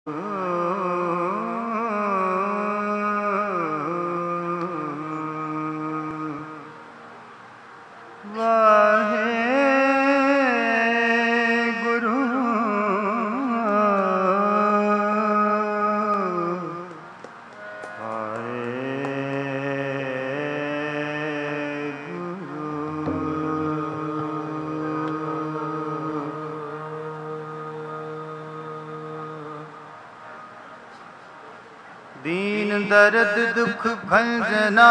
दीन दर्द दुख भंजना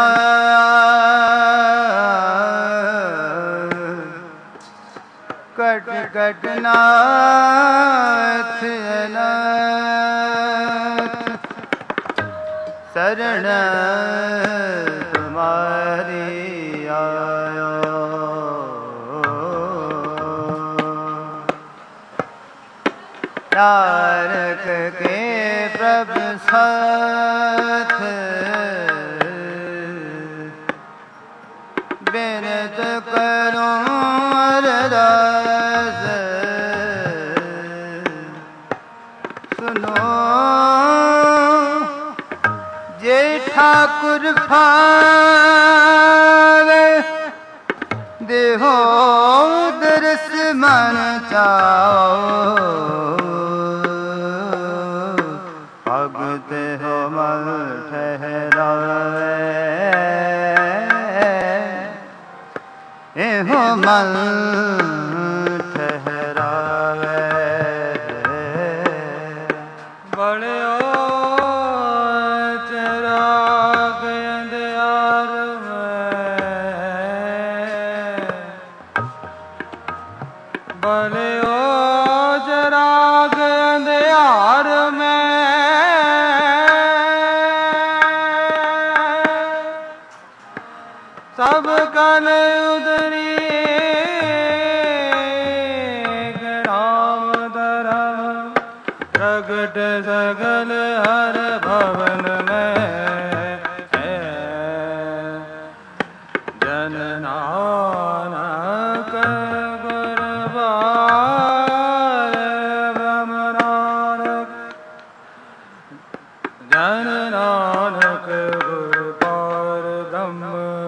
cut cut नाथ अनाथ शरण तुम्हारी आयो। तारक के प्रभु साथ बिनत करूं अरदास सुनो जे ठाकुर फावे देहो दरस मन चाओ। भगत हो मल ठहरावे हो मल ठहरावे। बड़े चिराग अंधियार में बड़े चिराग अंधियार में सब कल उदरी राम धर्म प्रगट सगल हर भवन में जन नानक गुरबार ब्रह्म नानक जन नानक गुरबार ब्रह्म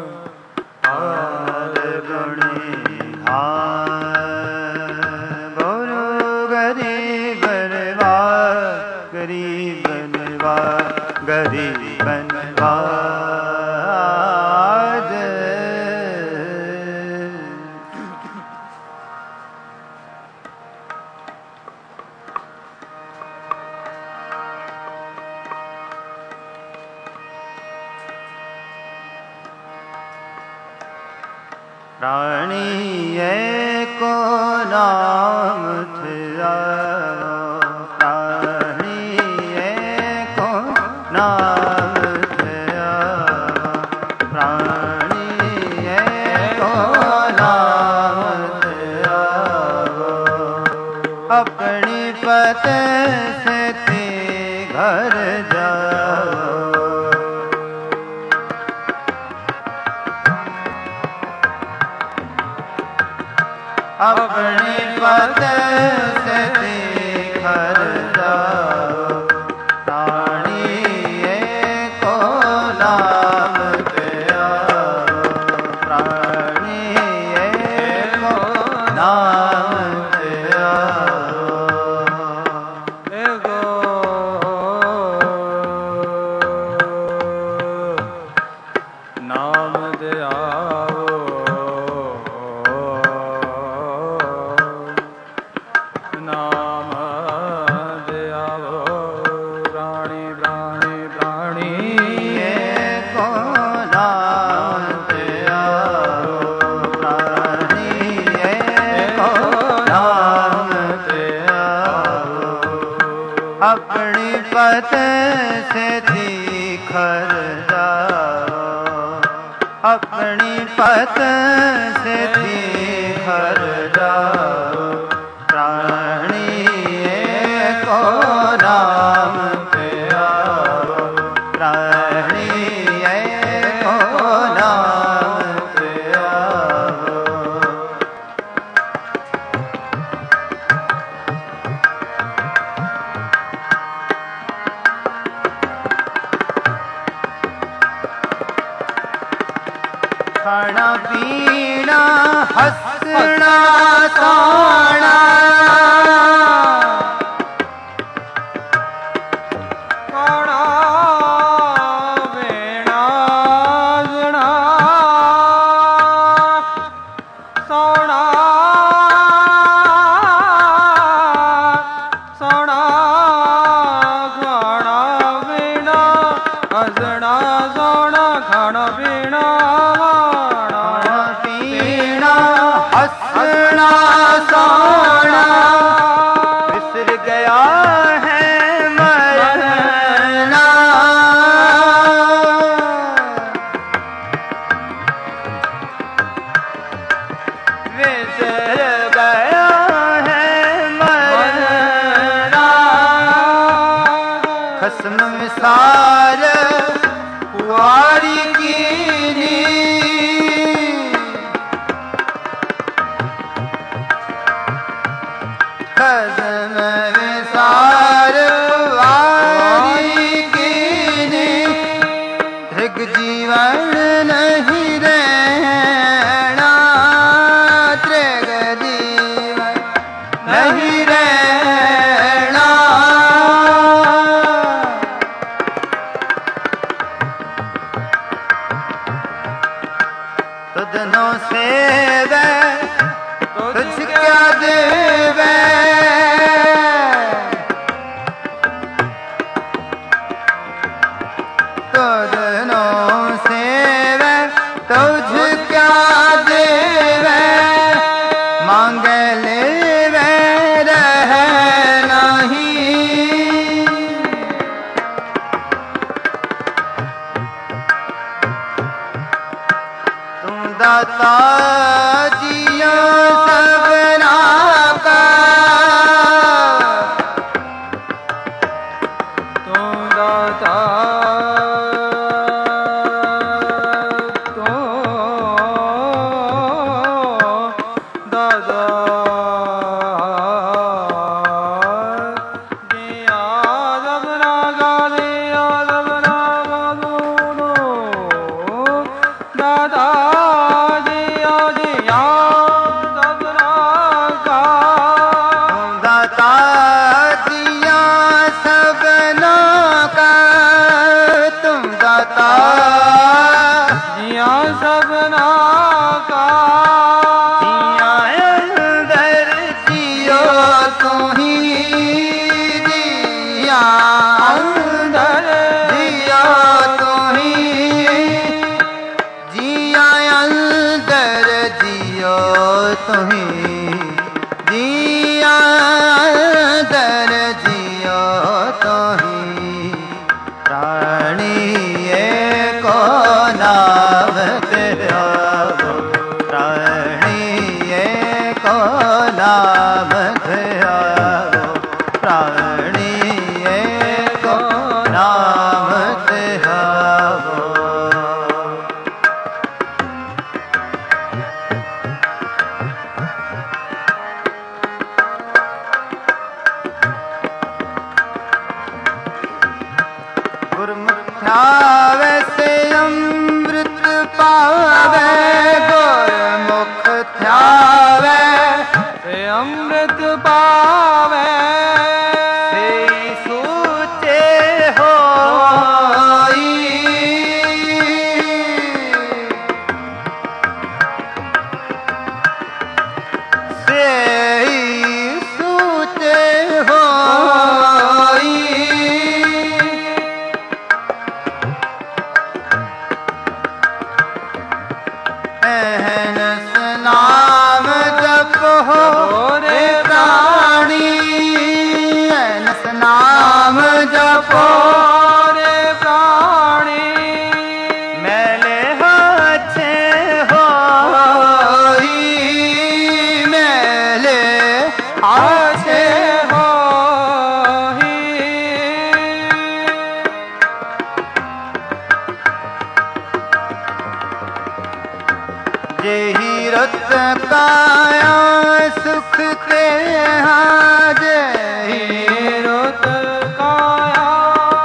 गरीब नवाज। प्राणी को नाम तेरा नाम तेरा प्राणी को नाम तेरा अपनी पते से थी घर जाओ। अपनी पते से थी घर जाओ। अपनी पते से थी घर जाओ। अपनी पते से थी घर जाओ। प्राणी को नाम प्यारो। प्राणी को नाम प्यारो। खाना पीना हंसना सोना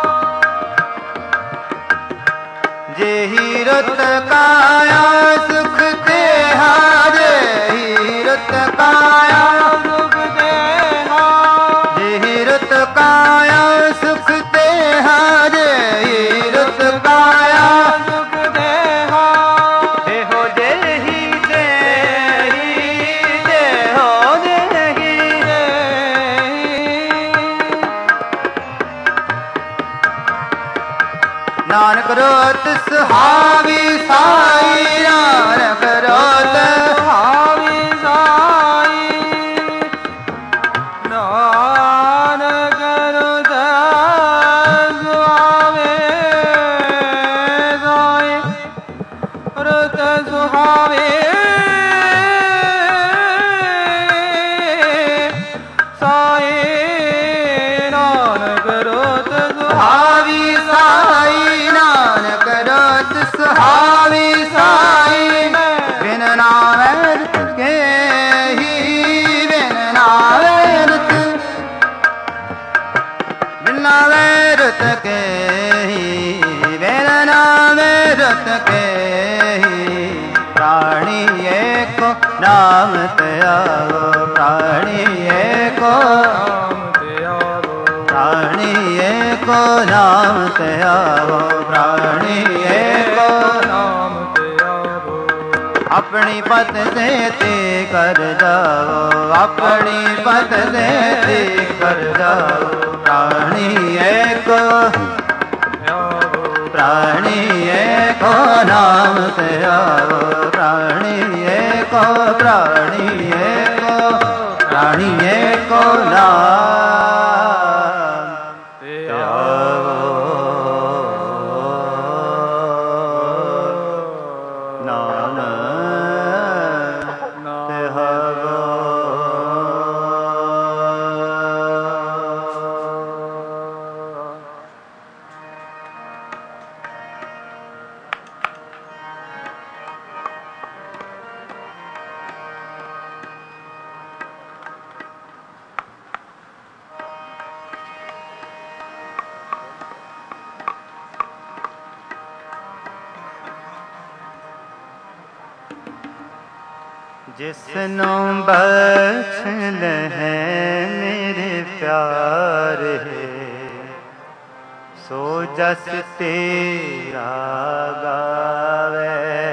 जेहि रुत काया सुख ਨਾਨਕ ਰੋਤ ਸੁਹਾਵੀ ਸਾਈ, ਨਾਨਕ ਰੋਤ ਸੁਹਾਵੀ ਸਾਈ, ਨਾਨਕ ਰੋਤ ਸੁਹਾਵੇ ਸਾਈ, ਰੋਤ ਸੁਹਾਵੇ ਸੁਹਾਵੀ ਸਾਈ, ਬਿਨ ਨਾਮ ਕੇ ਹੀ, ਬਿਨ ਨਾਮ ਰਤ, ਬਿਨ ਨਾਮ ਰਤ ਕੇ ਹੀ, ਬਿਨ ਨਾਮ ਰਤ ਕੇ ਹੀ, ਪ੍ਰਾਣੀ ਏਕੋ ਨਾਮ ਧਿਆਵੋ, ਪ੍ਰਾਣੀ ਏਕੋ ਨਾਮ ਧਿਆਵੋ, ਪ੍ਰਾਣੀ ਏਕੋ ਨਾਮ ਧਿਆਵੋ, ਪ੍ਰਾਣੀ ਏਕੋ अपनी पत से ते कर जाओ, अपनी पत से ते कर जाओ, प्राणी एको, प्राणी एको नाम से आओ, प्राणी एको, प्राणी एको, प्राणी एको नाम से आओ, जिसनो बख्श है मेरे प्यार है, सो जस तेरा गावे,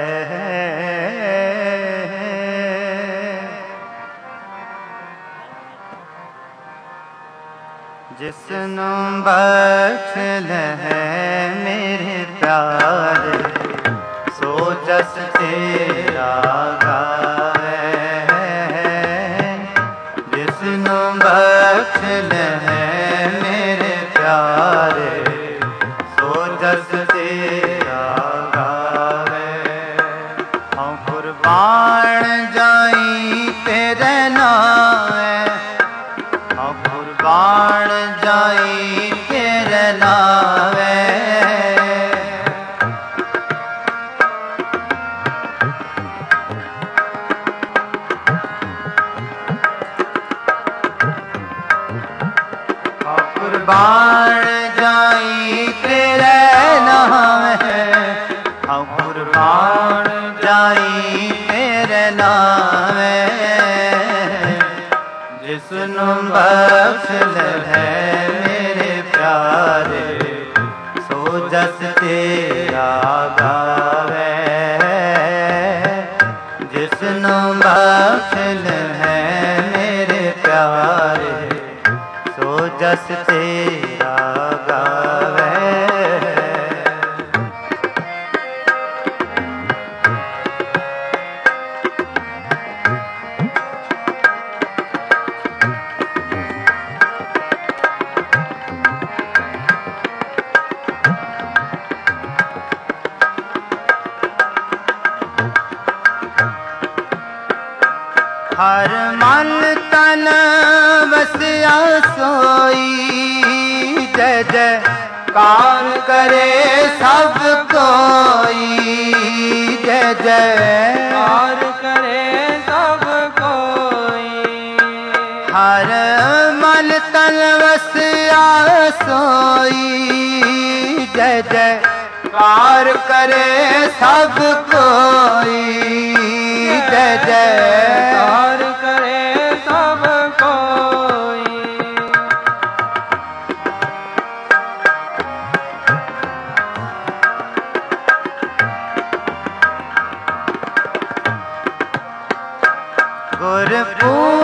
जिसनो बख्श है मेरे प्यार, सो जस तेरा गावे, बख्श है मेरे प्यारे, सो जस तेरा गावे, हम कुर्बान जाई तेरे नावे, हम कुर्बान जाई तेरे नावे, कुर्बान जाई तेरे नाम है, हम कुर्बान जाई तेरे नाम है, जिसनु बख्श है मेरे प्यारे, सो जस तेरा गावे, जिसनु बख्श है मेरे प्यारे, जस तेरा गावे, हर मन तन बसिया सोई, जय जयकार करे सब कोई, जय जयकार करे सब कोई, हर मन तन बसिया सोई, जय जयकार करे सब कोई, जय जयकार करे सब कोई,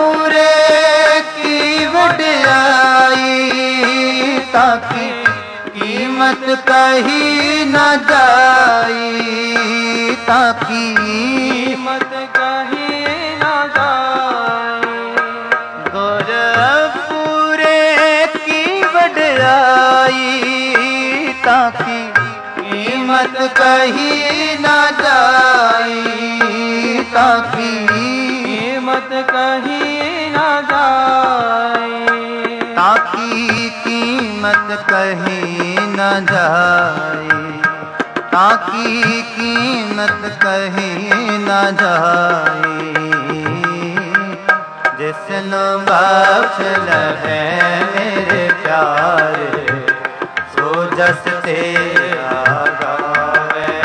गुरपुरे की वड्याई ताकि कीमत कही न जाई ताकी कीमत कही न जाई गुरपुरे की वड्याई ताकी कीमत कही न जाई ताकी कीमत कही न जाई ताकी कीमत कही न जाए ताकी कीमत कही न जाए जिसनु बख्श लहे मेरे प्यारे सो जस तेरा गावे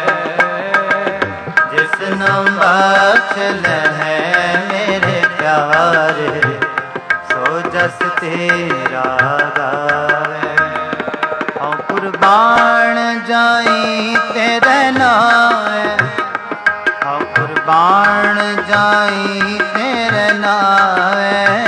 जिसनु बख्श लहे मेरे प्यारे सो जस तेरा गावे हाँ कुर्बान जाई तेरे नाम हाँ कुर्बान जाई तेरे नाम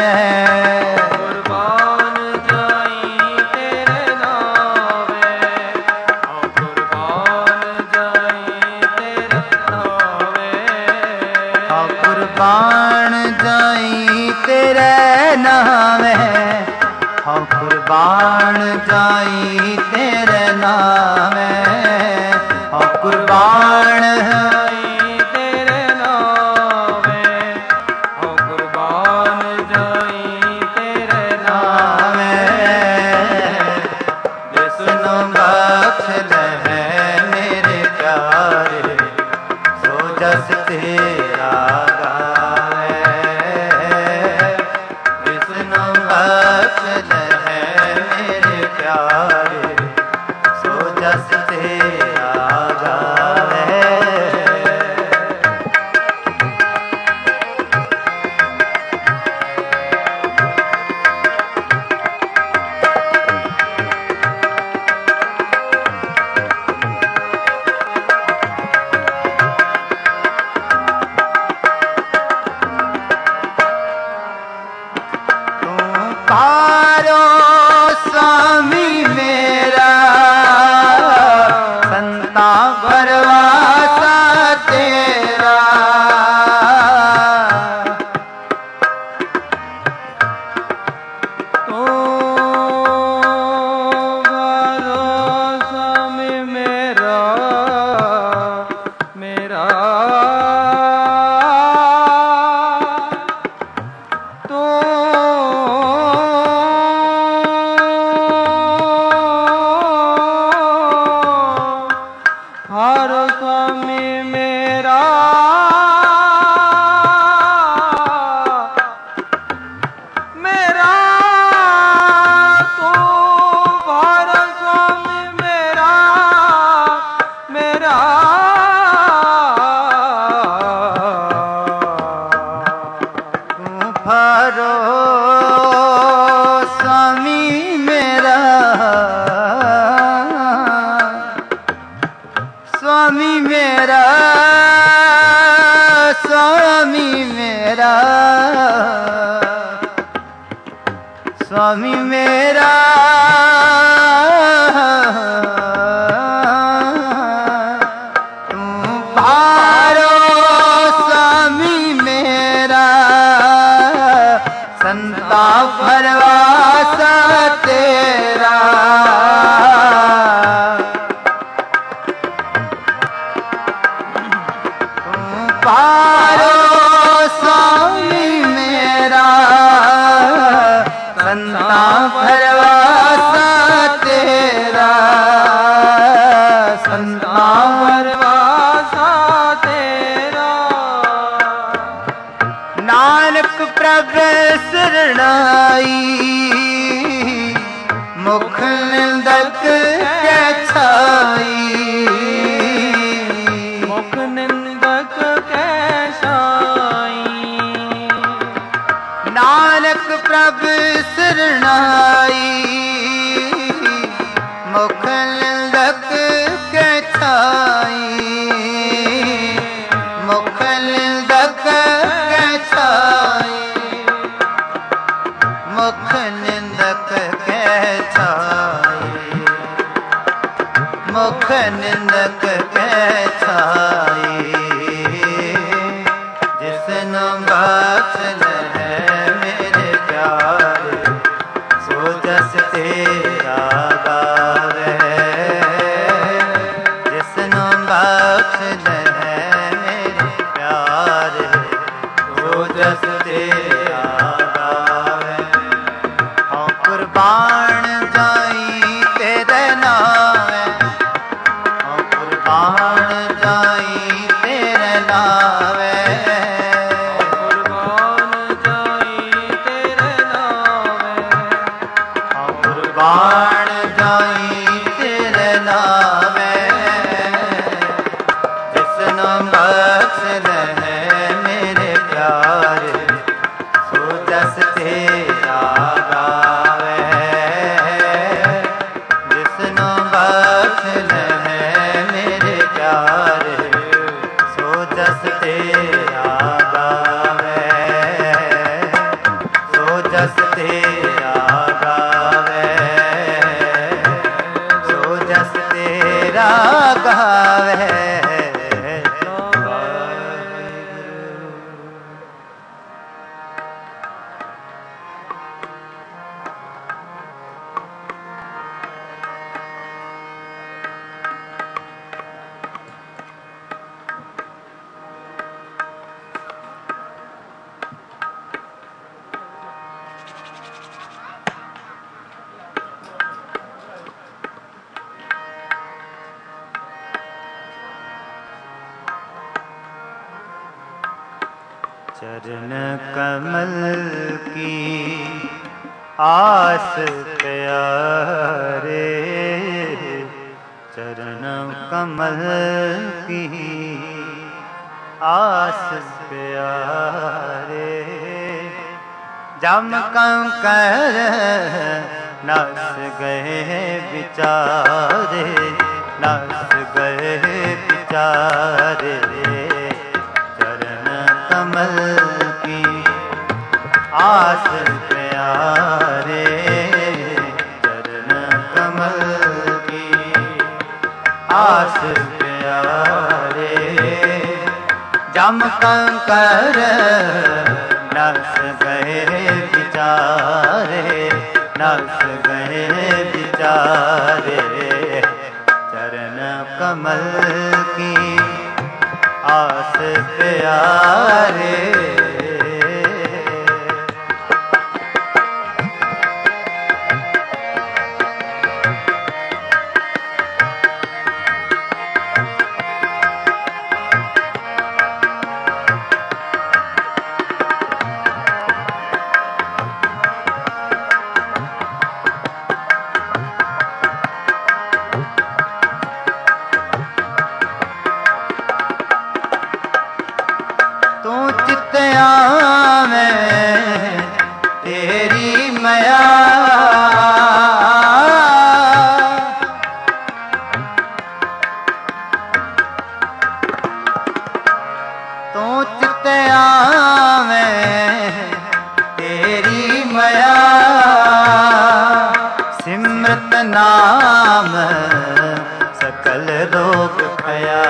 कुर्बान जाई तेरे नावे हाँ कुर्बान जाई तेरे नावे हाँ कुर्बान जाई तेरे नाम हाँ कुर्बान जाई तेरे नाम हाँ कुर्बान जाई तेरे नावे हाँ कुर्बान जाई तेरे नावे जिसनु बख्श लहे मेरे प्यारे सो जस तेरा गावे जिसनु बख्श लहे मेरे प्यारे सो जस तेरा गावे पारो स्वामी मेरा संता भरवासा तेरा तो भरोसा में मेरा मेरा तो भरोसा में मेरा मेरा तो भरोसा में मेरा मेरा स्वामी मेरा स्वामी मेरा स्वामी मेरा स्वामी मेरा तू भारो स्वामी मेरा संता भरवासा तेरा पारो स्वामी मेरा संता भरवासा तेरा संता भरवासा तेरा नानक प्रभ शरणाई मुख निंदक के छाई मुख निंदक कैसाई नानक प्रभ शरणाई मुख निंदक के छाई मुख निंदक के छाई मुख निंदक के छाई मुख निंदक के छाई जिसनु बख्श है मेरे प्यारे सो जस तेरा गावे जिसनु बख्श है मेरे प्यारे सो जस तेरा गावे हाँ कुर्बान जाई तेरे नावे हाँ कुर्बान जाई तेरे नावे कुर्बान जाई तेरे नावे हाँ कुर्बान जाई तेरे नावे जिसनु बख्श है मेरे प्यारे सो जस तेरा गावे जिसनु बख्श है मेरे प्यारे सो जस तेरा गावे सो जस तेरा गावे सो जस तेरा गावे चरण कमल की आस प्यारे चरण कमल की आस प्यारे जम कंकर नस गए बिचारे नस गए बिचारे कमल की आस प्यारे चरण कमल की आस प्यारे जम कंकर नस गए बिचारे नस गए बिचारे चरण कमल की आस प्यारे तू चित आवे तेरी मया तू चित आवे तेरी मया सिमरत नाम सकल रोग खया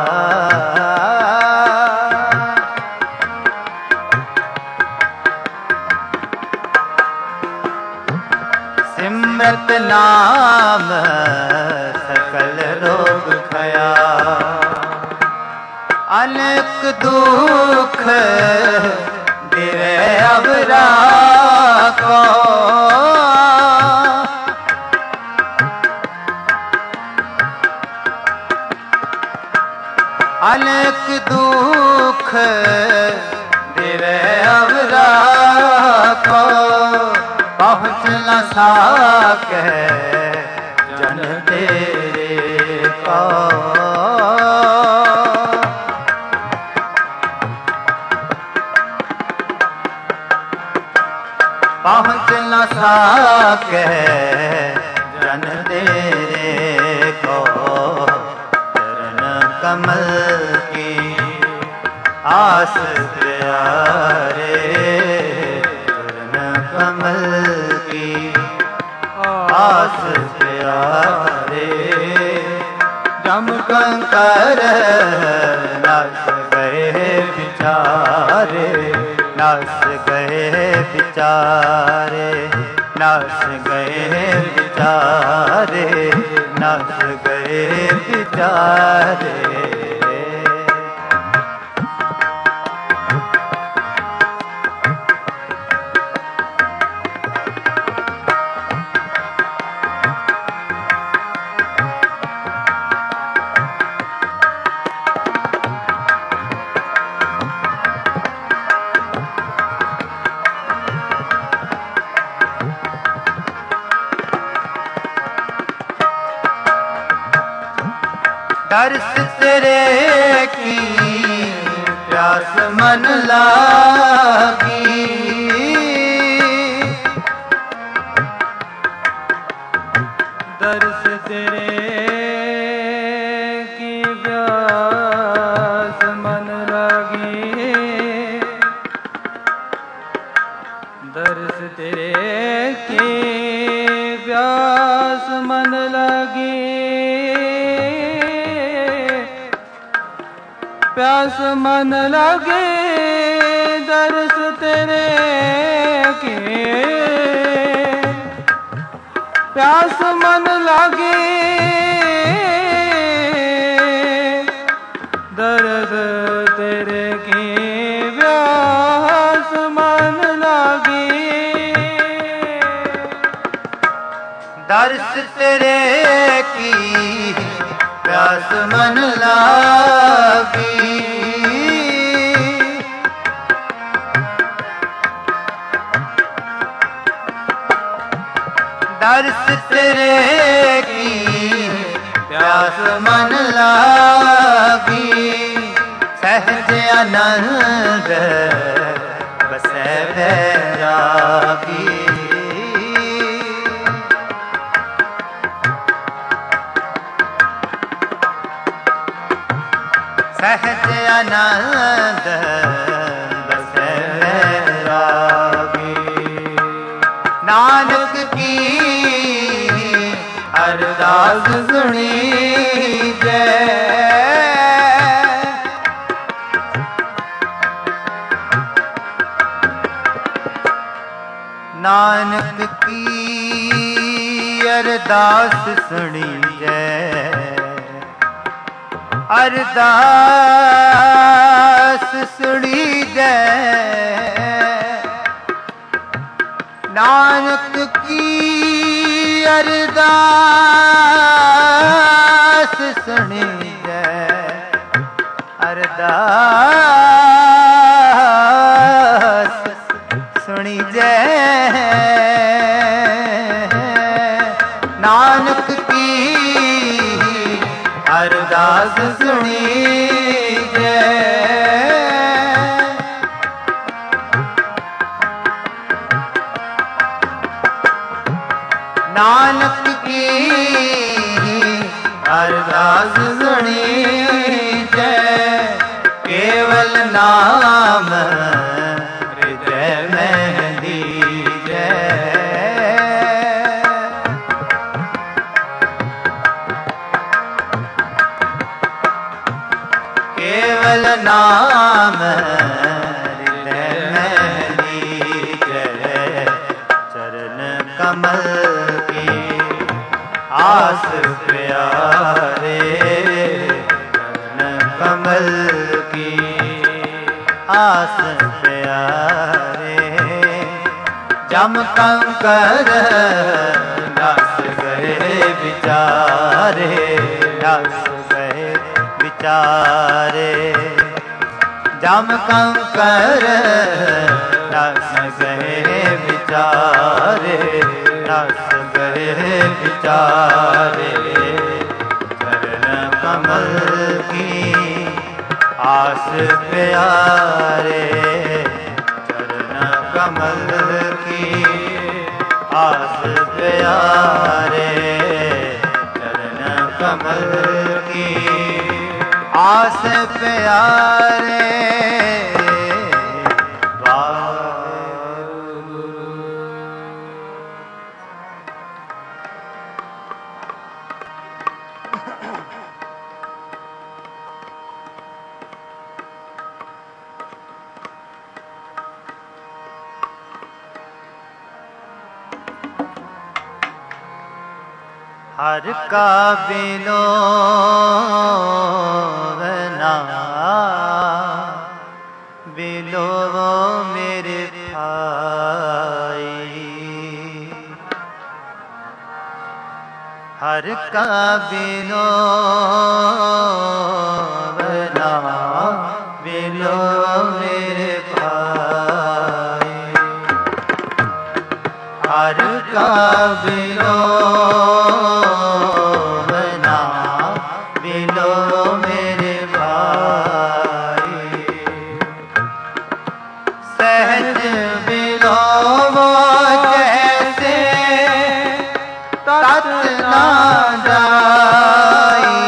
सिमरत नाम सकल रोग खया अनेक दुख दिवे अबरा को अनेक दुख दिवे अबरा को पहुँच न सके जन तेरे को पहुँच न सके जन तेरे को चरण कमल की आस प्यारे चरण कमल की आस प्यारे जम कंकर नास गए बिचारे, नास गए बिचारे, नास गए बिचारे, नास गए बिचारे। दर्श तेरे की प्यास मन लागी, दर्श तेरे की प्यास मन लागी, दर्श तेरे की प्यास मन लागी, प्यास मन लगे दर्श तेरे के, प्यास मन लगे दर्द तेरे की, प्यास मन लगे। दर्श तेरे की प्यास मन लागी, दर्श तेरे की प्यास मन लागी, सहज आनंद बसै बैरागी, सहज आनंद बसै बैरागी। नानक की अरदास सुनी जय, नानक की अरदास सुनी जय, अरदास सुनी जय, नानक की अरदास सुनी जय, अरदास सुनी जय, नानक की अरदास सुनी जय, नानक की अरदास सुनी जय, केवल नाम हृदय में लीजै, केवल नाम हृदय में लीजै, चरण कमल की आस प्यारे, चरण कमल की आस प्यारे, जम कंकर नास गए बिचारे, नास गए बिचारे, जम कंकर नास गए बिचारे, नास गए बिचारे, चरण कमल की आस प्यारे, चरण कमल की आस प्यारे, चरण कमल की आस प्यारे। हर का बिलोवना बिलोवो मेरे भाई। हर का बिलोवना बिलोवो मेरे भाई। हर का बिलोवना बिलोवो मेरे भाई। सहज बिलोवो जैसे तत ना जाई।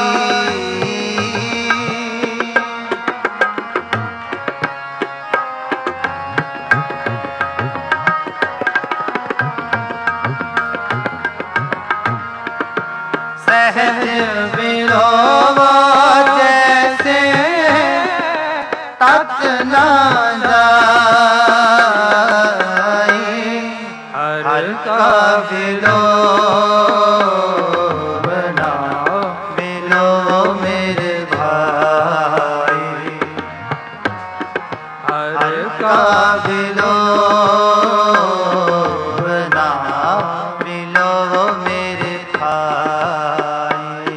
सहज बिलोवो जैसे तत ना जाई। हर का बिलोवना बिलोवो मेरे भाई। हर का बिलोवना बिलोवो मेरे भाई।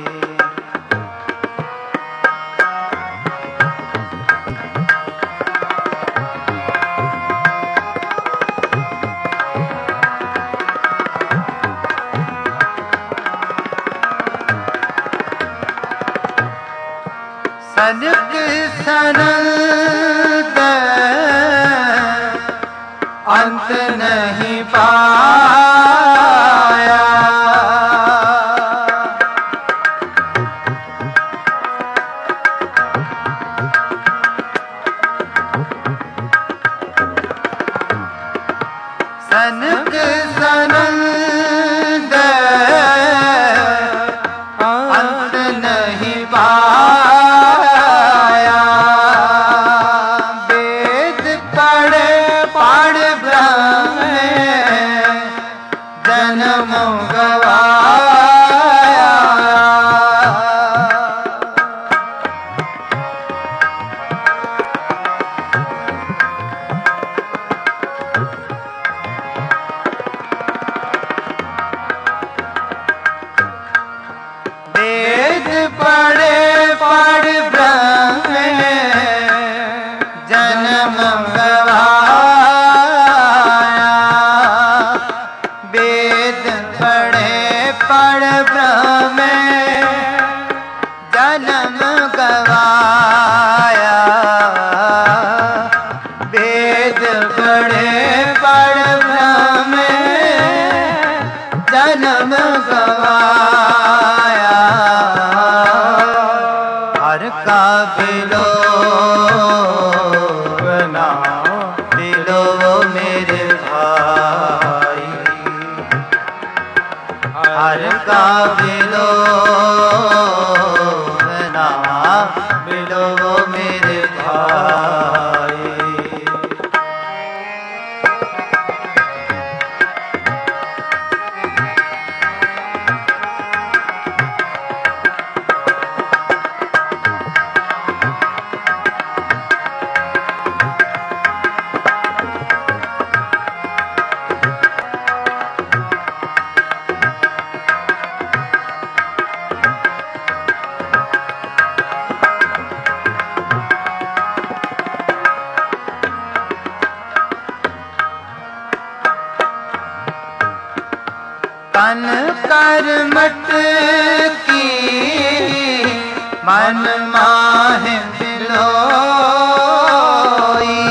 सनक सनद अंत नहीं पाया। सनक सनद अंत नहीं पाया। वेद पढ़े पढ़ ब्रह्म जन्म गवाया। वेद पढ़े पढ़ ब्रह्म जन्म गवाया। वेद पढ़े पढ़ ब्रह्म जन्म गवाया। वेद पढ़े पढ़ ब्रह्म जन्म गवाया। हर का बिलोवना बिलोवो मेरे भाई। हर का बिलोवना बिलोवो मेरे भाई। तन करमट की मन माहे बिलोई।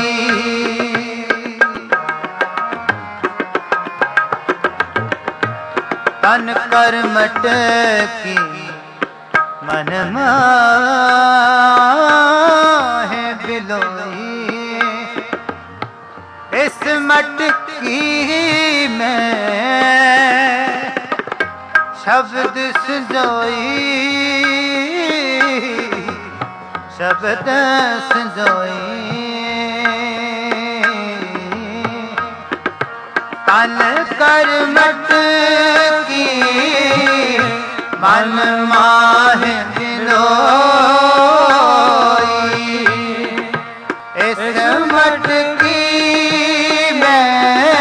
तन करमट की मन माहे बिलोई। इस मटकी में शब्द संजोई। शब्द संजोई। तन करमट की मन माहे बिलोई इस मटकी में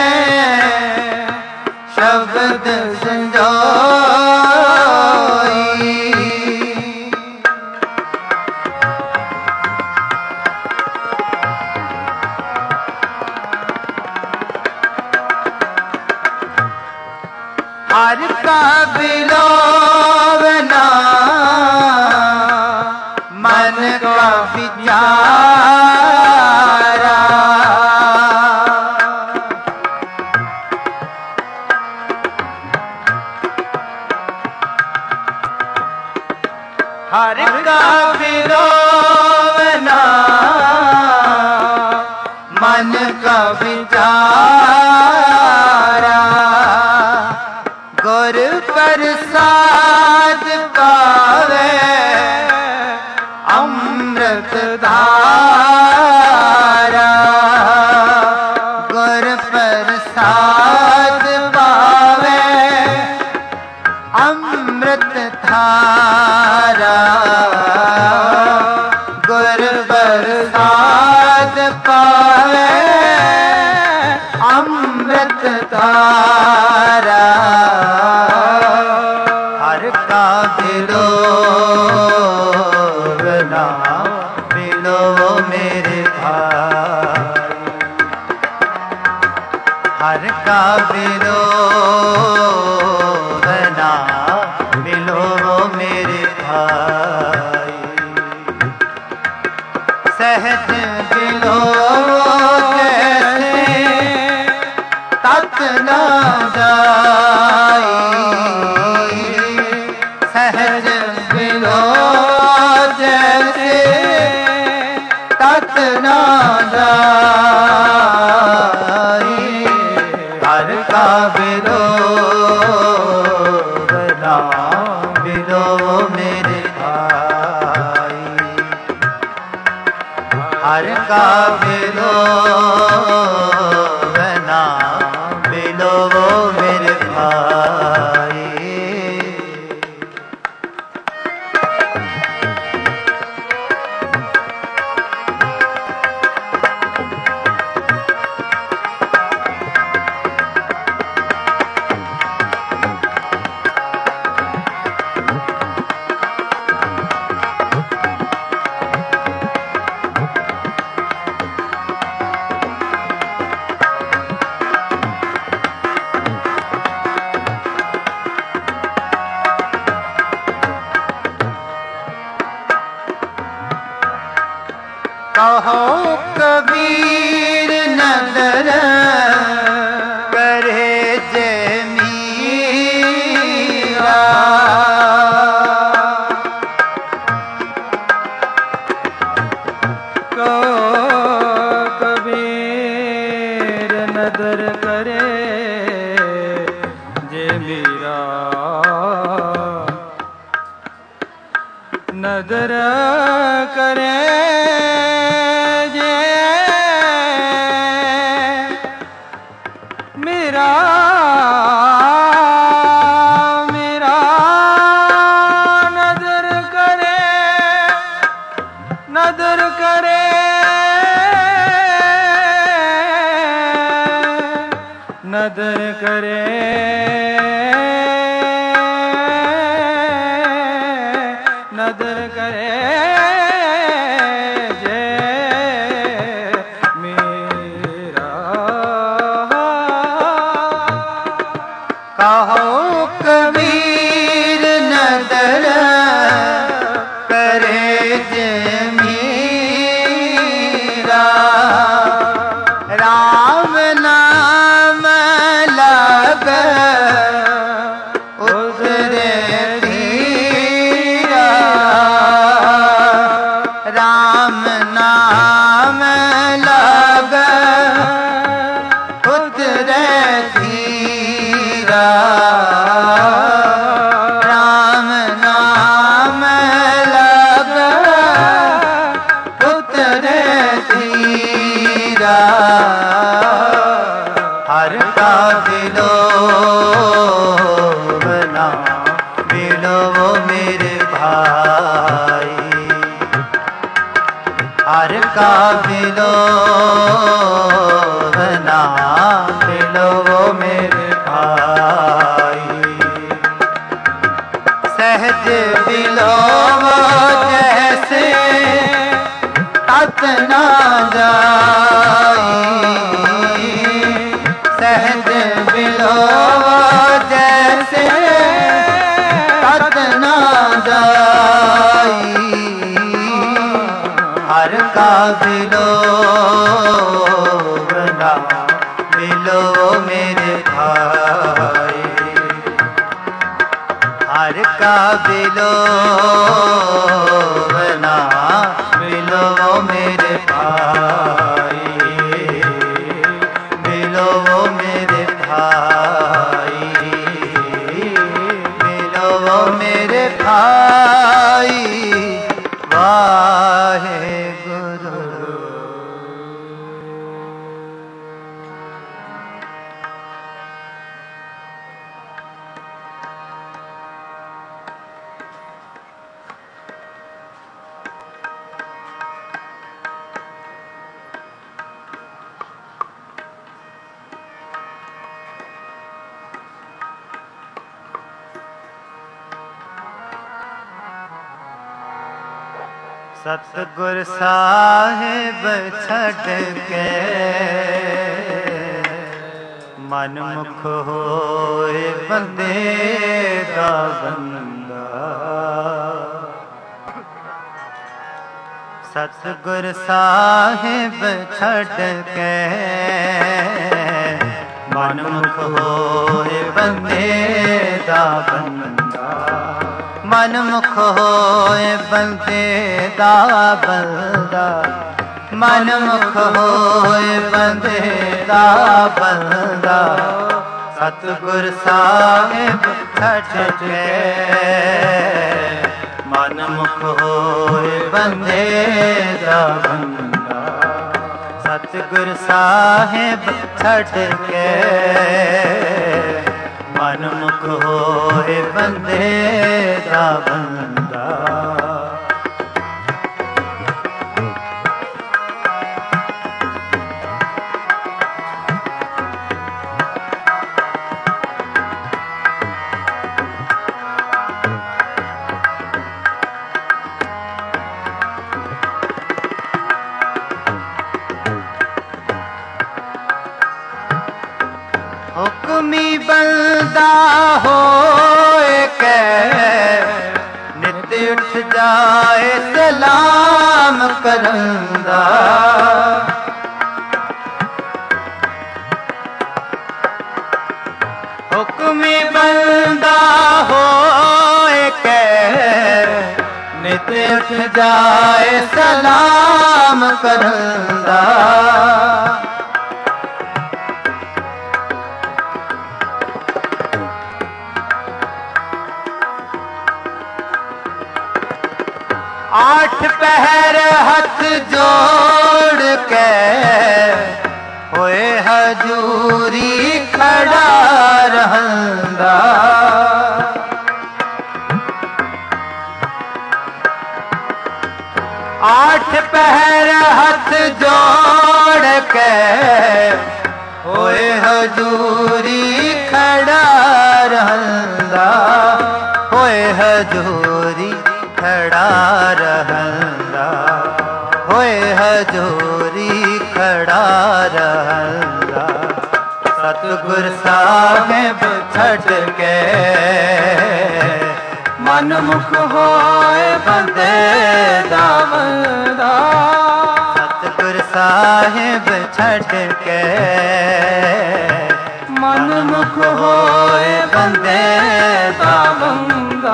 शब्द संजोई हर का बिलोवना मन का विचारा हर का बिलोवना मन का विचारा गुर प्रसाद पावे अमृत धारा गुर प्रसाद पावे अमृत धारा गुर प्रसाद पावे अमृत धारा हर का बिलोवना बिलो मेरे भाई हर का बिलोवना बिलो मेरे भाई सहज बिलो तत न जाई सहज बिलो जैसे तत न जाई हर का बिलो बना बिलो मेरे भाई हर का बिलो बना बिलो मेरे भाई कहो कबीर नदर करे जे मीरा कहो कबीर नदर करे जे मीरा नदर करे नदर करे नदर करे नदर करे जे मेरा कहो कबीर नदर करे जे राम नाम लग उतरे धीरा भाई। हर का मिलो ना मिलो मेरे भाई। सहज मिलो जैसे तत ना जाई। सहज मिलो जैसे तत ना जाई। हर का मिलो ना मिलो मेरे भाई। हर का मिलो ना मिलो मेरे भाई। मिलो मेरे भाई। मिलो मेरे भाई। वाहे गुरु। सतगुर साहिब छड़ के मन मुख होए बंदे दा बंदा। सतगुर साहिब छड़ के मन मुख होए बंदे दा बंदा। मन मुख होए बंदे दा बंदा। मन मुख होए बंदे दा बंदा। सतगुर साहिब छड़ के मन मुख होए बंदे दा बंदा। सतगुर साहिब छड़ के मन मुख होए बंदे दा बंदा। हुक्मी बंदा होए के नित उठ जाए सलाम करंदा। हुक्मी बंदा होए के नित उठ जाए सलाम करंदा। आठ पहर हथ जोड़ के होए हजूरी खड़ा रहंदा। आठ पहर हथ जोड़ के होए हजूरी खड़ा रहंदा। होए हजूरी खड़ा रहंदा। होए हजूरी खड़ा रहंदा। सतगुर साहिब छड़ के मन मुख होए बंदे दा बंदा। सतगुर साहिब छड़ के मन मुख होए बंदे दा बंदा।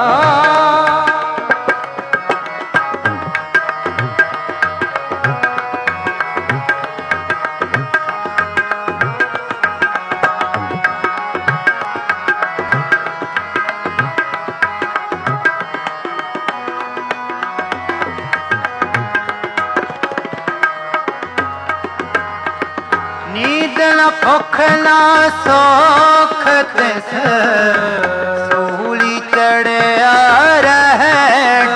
नींद न भुख न सोख तिस सूली चढ़िया रह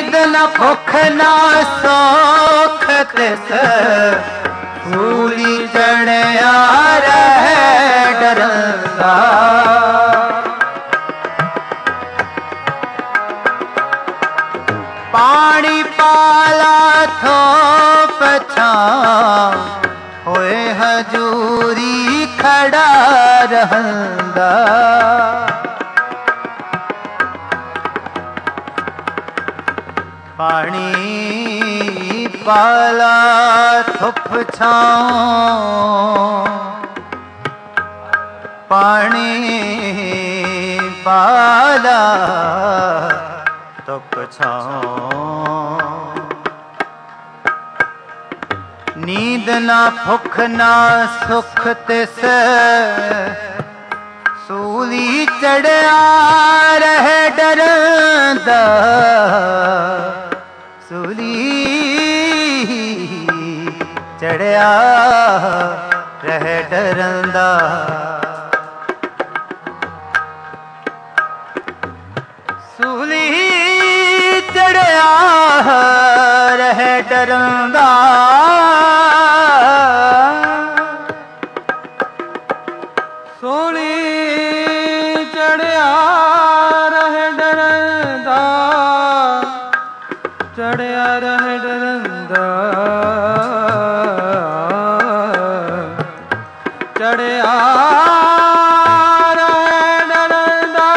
नींद न भुख न सोख तिस सूली चढ़िया रहे डरंदा। पानी पाला थोप छां होए हजूरी खड़ा रहंदा। पानी पाला थुप छां पानी पाला थुप छां। नींद ना भुख ना सुख तिस सूली चढ़िया रहे डरंदा। सूली चढ़िया रहे डरंदा। सूली चढ़िया रहे डरंदा। सूली चढ़िया रहे डरंदा। चढ़िया रहे डरंदा। चढ़िया रहे डरंदा।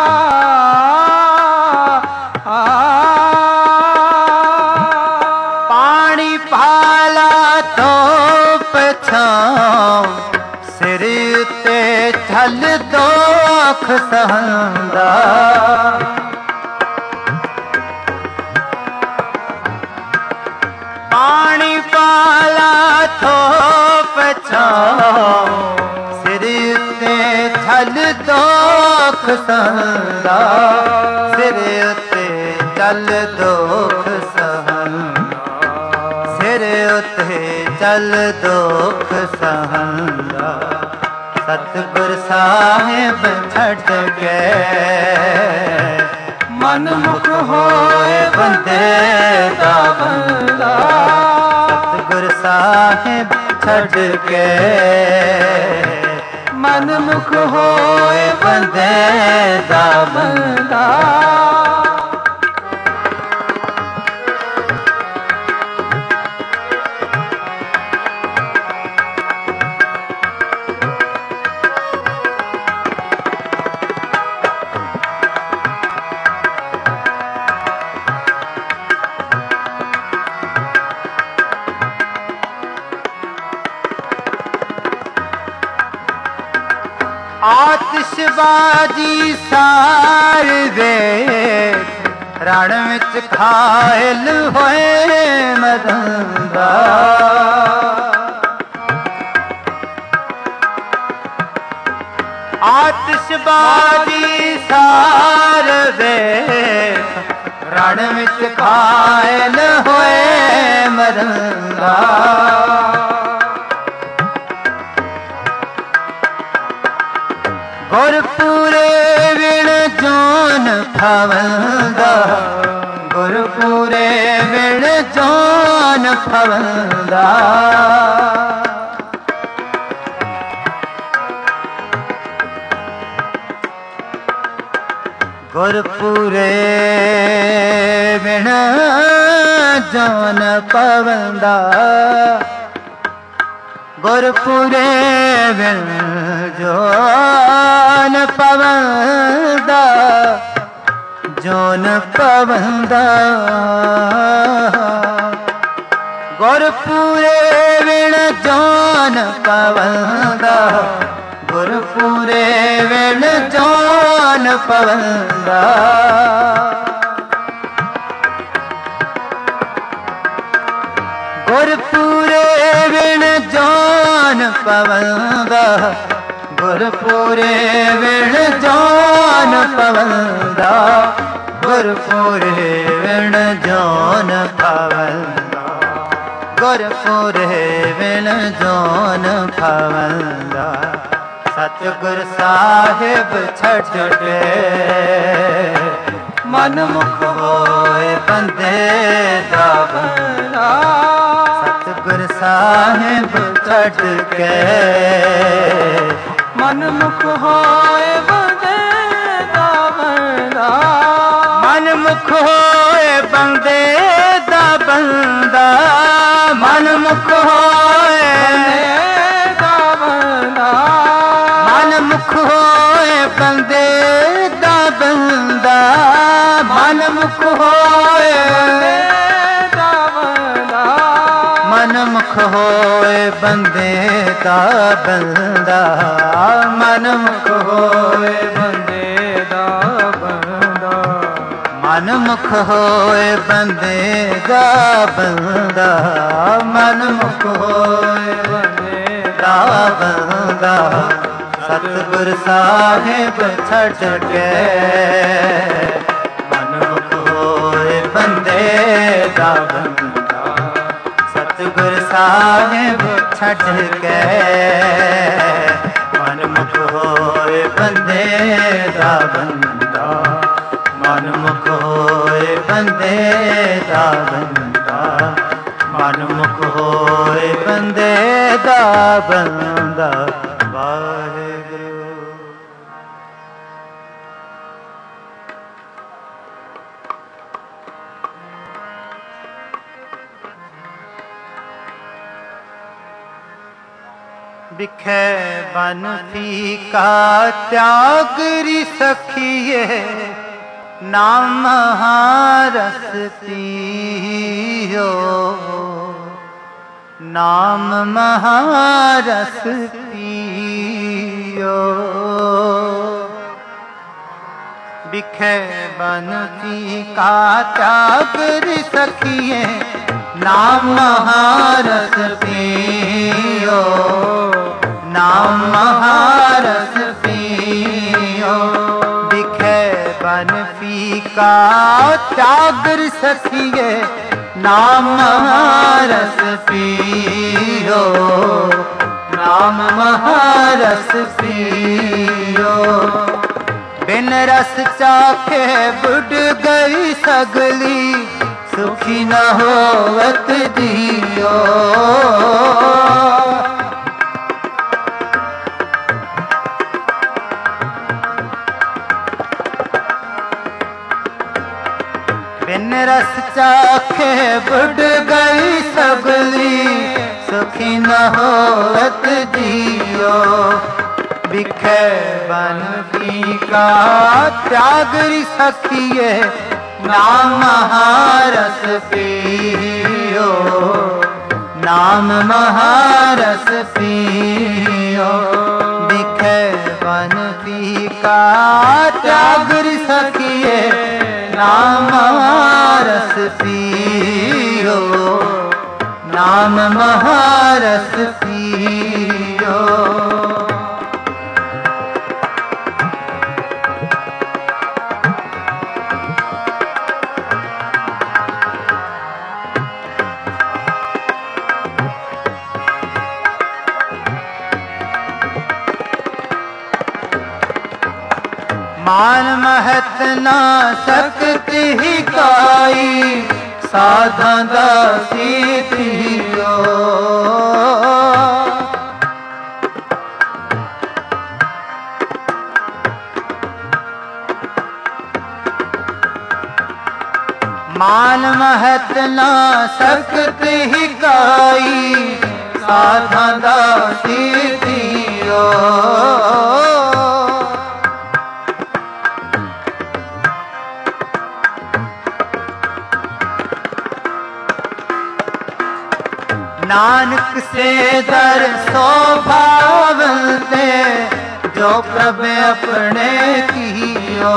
पानी पाला थोप छां सिर ते छल दोख सहंदा। पानी पाला थोप छां सिर ते छल दोख सहंदा। सिर ते चल दोख सहंदा। सिर उते चल दोख सहंदा। सतगुर साहिब छड़ के मन मुख होए बंदे दा बंदा। सतगुर साहिब छड़ के मन मुख होए बंदे दा बंदा। आतिशबाजी सार वे रण विच घायल होए मरंदा। आतिशबाजी सार वे रण विच घायल होए मरंदा। गुरपुरे विण जोन फवंदा। गुरपुरे विण जोन फवंदा। गुरपुरे विण जोन पवंदा। गुरपुरे विण जोन पवंदा। जोन पवंदा। गुरपुरे विण जोन पवंदा। गुरपुरे विण जोन पवंदा। गुरपुरे विण जोन पवंदा। गुरपुरे विण जोन पवंदा। गुरपुरे विण जोन पवंदा। गुरपुरे विण जोन पवंदा। सतगुर साहिब छड़ के मन मुख होए बंदे दा बंदा सतगुर साहिब छड़ के मन मुख होए बंदे दा बंदा मन मुख होए बंदे दा बंदा मन मुख होए दा बंदा मन मुख होए बंदे दा बंदा मन मुख होए दा बंदा मन मुख होए बंदे दा बंदा मन मुख होए बंदे दा बंदा मन मुख होए बंदे दा बंदा मन मुख होए बंदे दा बंदा सतगुर साहिब छड़ के मन मुख होए बंदे दा बंदा सतगुर साहिब छड़ के मन मुख होए बंदे दा बंदा मन मुख होए बंदे दा बंदा मन मुख होए बंदे दा बंदा वाहिगुरू। बिखे बन फीका त्यागरी सखिए नाम रस पियो नाम महारस पियो बिखे बन फीका त्यागरी सखिए नाम महारस पियो नाम महारस पियो बिखे बन फीका त्यागर सखिए नाम महारस पियो नाम महारस पियो बिन रस चाखे बुढ़ गई सगली सुखी न होवत दियो बिन रस चाखे बुढ़ गई सगली सुखी न होवत दियो बिखे बन फीका त्यागरी सखिए नाम महारस पियो नाम महारस पियो बिखे बन फीका त्यागरी सखिए नाम महारस पियो नाम महारस पियो मान महत ना सकती ही काई साधा दासी थियो मान महत ना सकती ही काई साधा दासी थियो नानक से दर स्वभावते जो प्रभ अपने कियो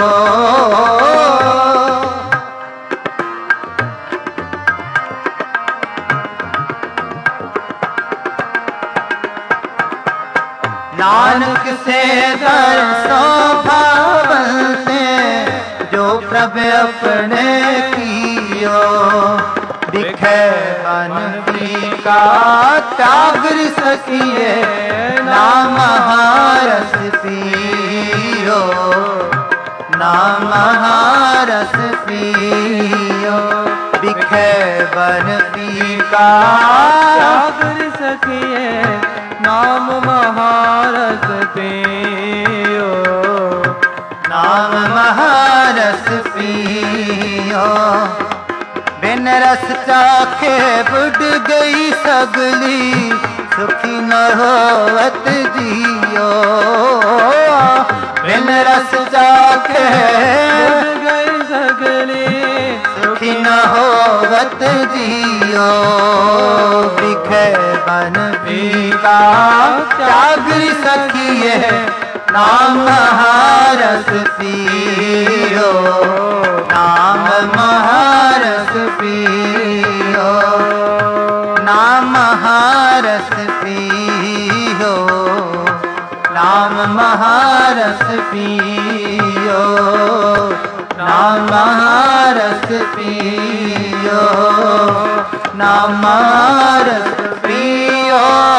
नानक से दर स्वभावते जो प्रभ अपने कियो दिखे बन का त्यागर सकिए नाम महारस पियो नाम महारस पियो बिखे बन पीका सागर सखिए नाम महारस पियो नाम महारस पियो बिन रस चाखे बुढ़ गई सगली सुखी न होवत जियो बिन रस चाखे बुढ़ गई सगली सुखी न होवत जियो बिखे बन पीका जागरी सखिए नाम महारस पियो नाम महारस पियो नाम महारस पियो नाम महारस पियो नाम महारस पियो नाम महारस पियो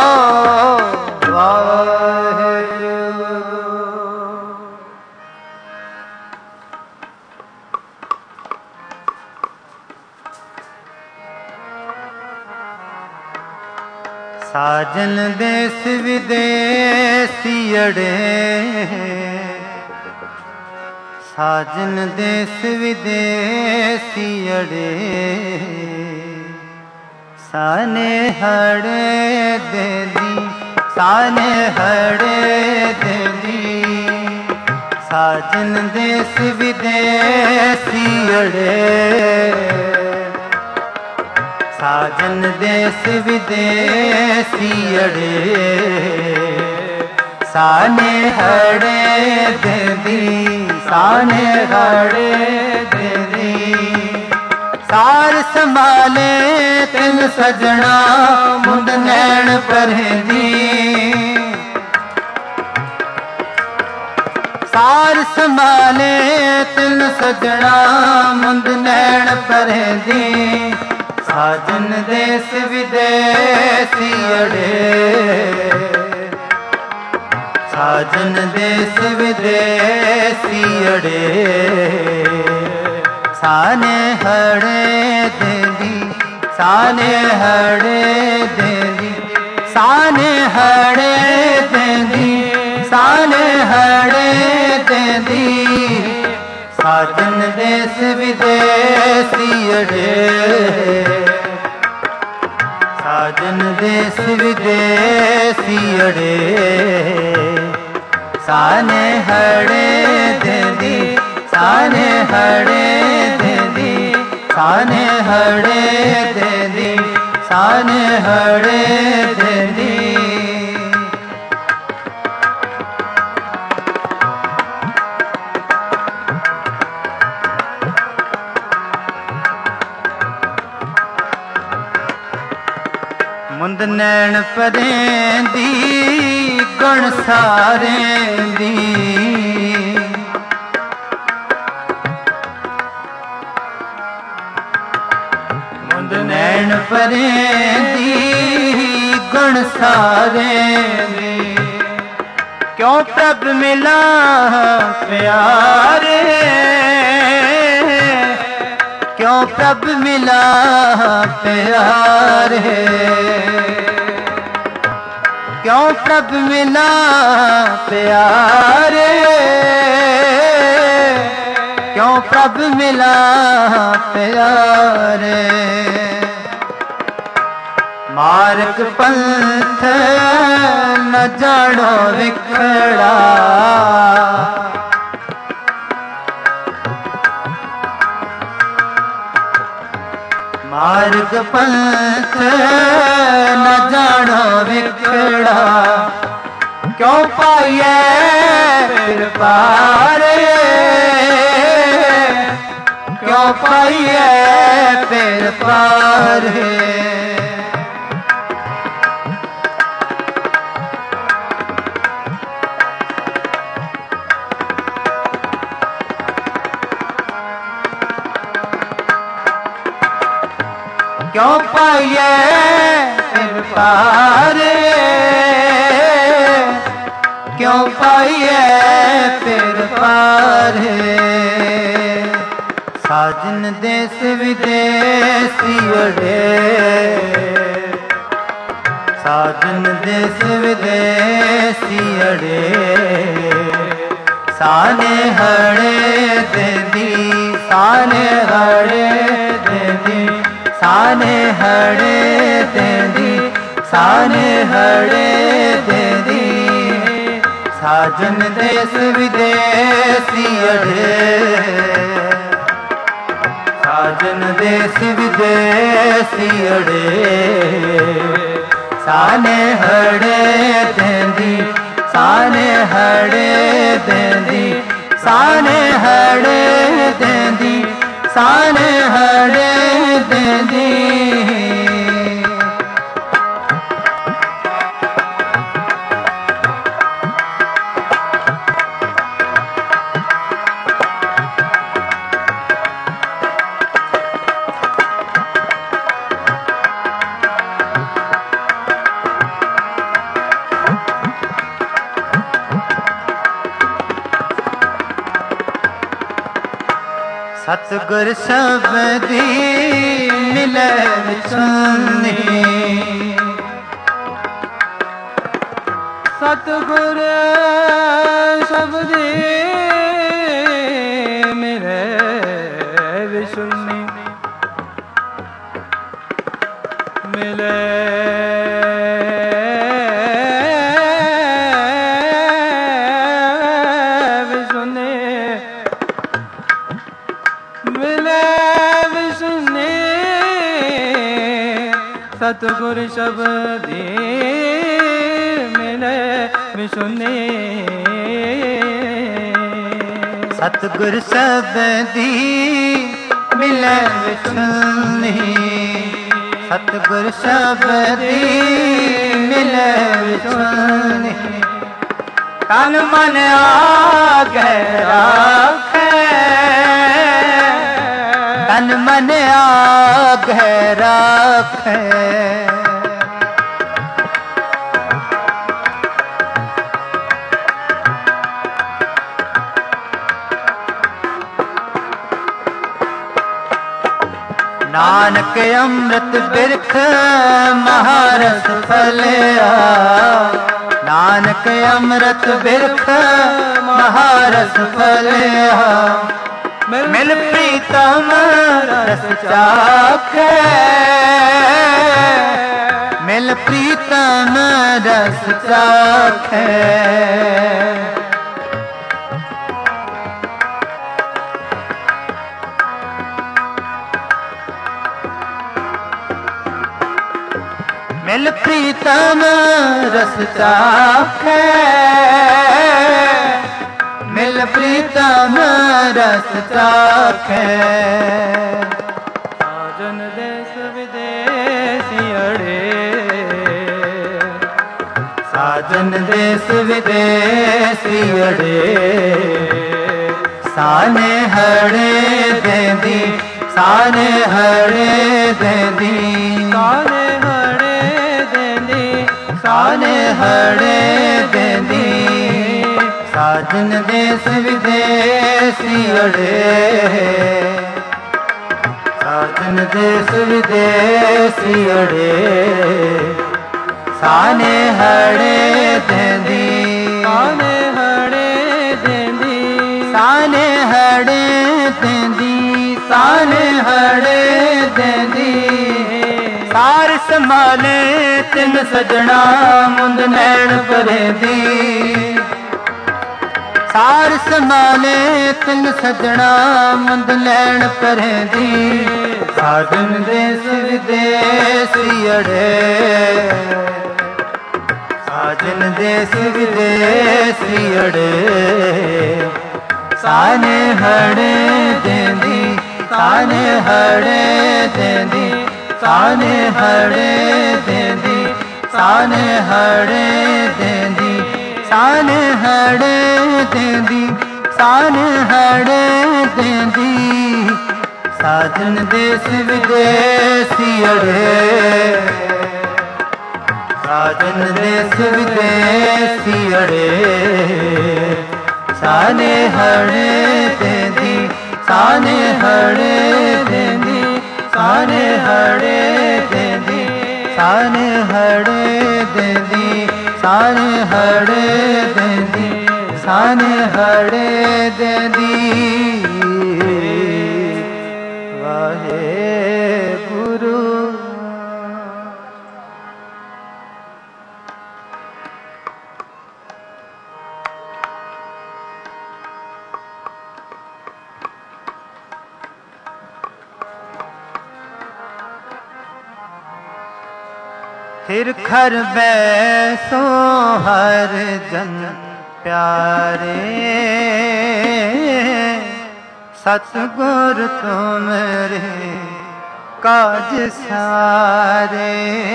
साजन देश विदेशी अड़े साजन देश विदेशी अड़े साने हड़े दे दी साने हड़े दे दी साजन देश विदेशी अड़े साजन देश विदेशी अड़े साने हड़े दे दी साने हड़े दे दी सार संभाले तिन सजना मुंड नैन परहेंदी सार संभाले तिन सजना मुंड नैन परहेंदी साजन देश विदेशी अड़े साजन देश विदेशी अड़े साने हड़े दे दी साने हड़े दे दी साने हड़े दे दी साने हड़े दे दी साजन देश विदेशी अड़े साजन देश विदेशी अड़े साने हड़े दे दी साने हड़े दे दी साने हड़े दे दी साने हड़े दे दी मुंद नैन परेंदी गुण सारेंदी मुंद नैन परेंदी गुण सारेंदी क्यों प्रभ मिला प्यारे क्यों प्रभ मिला प्यारे क्यों प्रभ मिला प्यारे क्यों प्रभ मिला प्यारे मार्ग पंथ न जानो विखड़ा मार्ग पंथ न जानो विखड़ा क्यों पाइए फिर पारे क्यों पाइए फिर पारे क्यों पाइए फिर पारे क्यों क्यों पाइए फिर पार साजन देश विदेशी अड़े साजन देश विदेशी अड़े साने हड़े देंदी साने हड़े देंदी साने हड़े देंदी साने हड़े देंदी साजन देश विदेशी अड़े साजन देश विदेशी अड़े साने हड़े देंदी साने हड़े देंदी साने हड़े देंदी साने हड़े देंदी सतगुर शब्दी मिले सुनी सतगुर शब्दी मिले सुनी मिले सतगुर शब्दी मिले विसुनी सतगुर शब्दी मिले विसुनी सतगुर शब्दी मिले विसुनी तन मन आगे राखे तन मन आगे राखे नानक अमृत बिरख महारस फलिया नानक अमृत बिरख महारस फलिया मिल प्रीतम रस चाखे मिल प्रीतम रस चाखे मिल प्रीतम रस चाखे मिल प्रीतम रस चाखे साजन देश विदेशी अड़े साजन देश विदेशी अड़े साने हड़े देंदी साने हड़े देंदी साने हड़े देंदी साने हड़े देंदी साजन देश विदेशी अड़े साजन देश विदेशी अड़े साने हड़े देंदी साने हड़े देंदी साने हड़े देंदी साने हड़े देंदी सार संभाले तिन सजना मुंद नैन परेंदी सार संभाले तिन सजना मुंद नैन परेंदी साजन देश विदेशी अड़े साजन देश विदेशी अड़े साने हड़े देंदी साने हड़े देंदी साने हड़े देंदी साने हड़े देंदी साने हड़े देंदी साने हड़े देंदी साजन देश विदेशी अड़े राजन देश विदेशी अड़े साने हड़े देंदी साने हड़े देंदी साने हड़े देंदी साने हड़े देंदी साने हड़े देंदी साने हड़े देंदी वाहे गुरु। फिर खर बैसो हर जन प्यारे सतगुर तुमरे काज सारे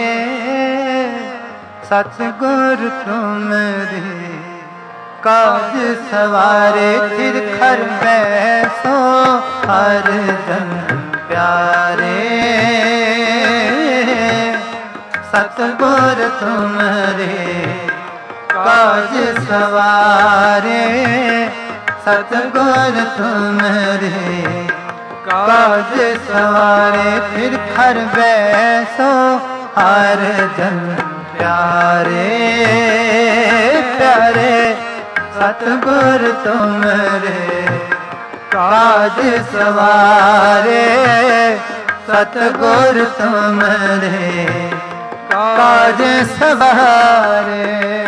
सतगुर तुमरे काज सवारे। फिर खर बैसो हर जन प्यारे सतगुर तुमरे काज सवारे सतगुर तुमरे काज सवारे। फिर खर बैसो हर जन प्यारे प्यारे सतगुर तुमरे काज सवारे सतगुर तुमरे काज सवारे।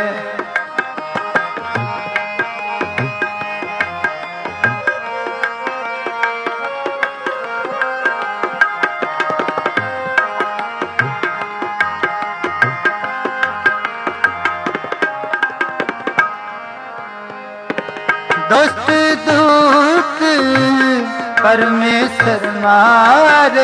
दोस्त दूत परमेश्वर मारे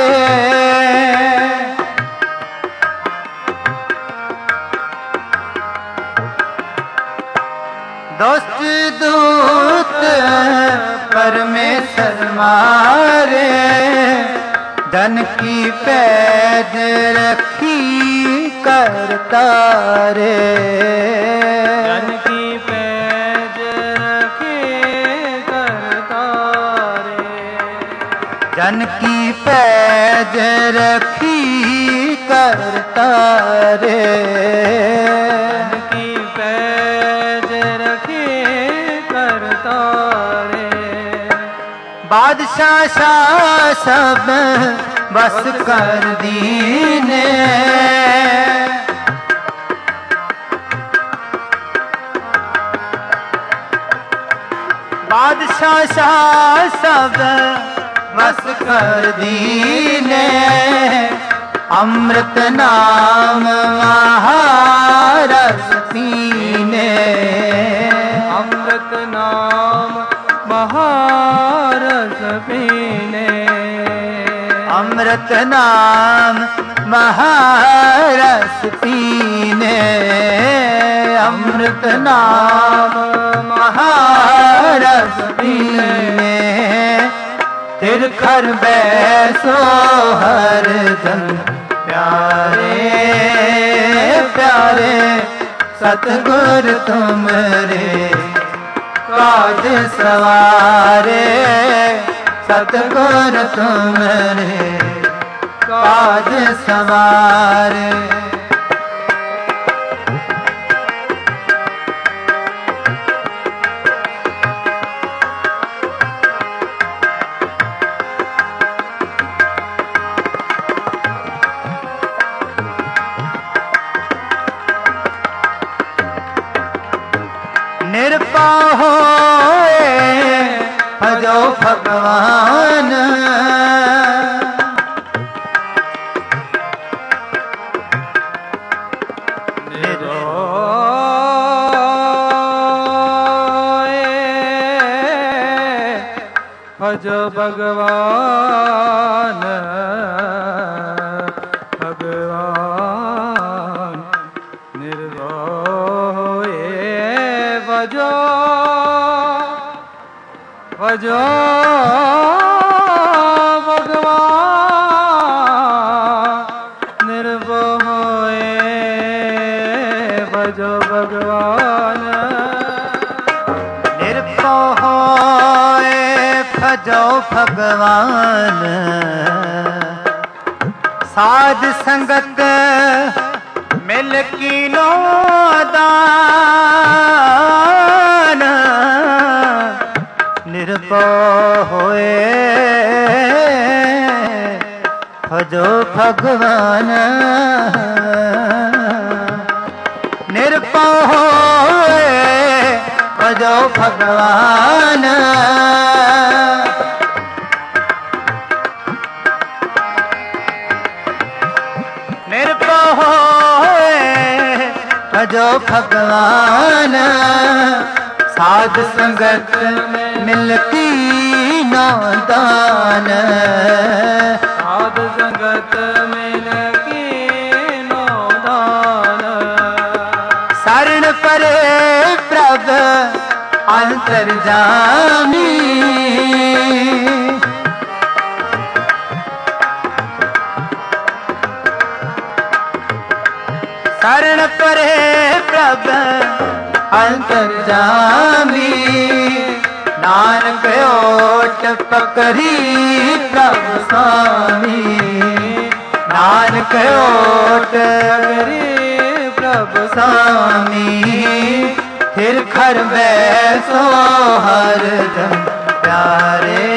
दोस्त दूत परमेश्वर मारे धन की पैद रखी करतारे धन की पैद रखे करतारे धन की पैद रखी करतारे बादशाह शाह सब बस कर दीने बादशाह शाह सब बस कर दीने अमृत नाम महारस पीने अमृत नाम महारस पीने अमृत नाम महारस पीने अमृत नाम महारस पीने। फिर खर बैसो हर जन प्यारे प्यारे सतगुर तुमरे काज सवारे सतगुर तुमरे काज सवारे। निरपाह भजो भगवान भजो भगवान भगवान निर्भय भजो भजो भगवान निर्भय भजो भगवान निरपो होए भजो भगवान साध संगत मिल कीनो दान निरपो होए भजो भगवान निरपो होए भजो भगवान निरपो होए भजो भगवान साध संगत मिल की दान साध संगत मिल की दान शरण परे प्रभ अंतर्जामी शरण परे प्रभ अंतर्जामी नानक ओट पकड़ी प्रभु स्वामी नानक ओट पकड़ी प्रभु स्वामी फिर खर बैसो हरदम प्यारे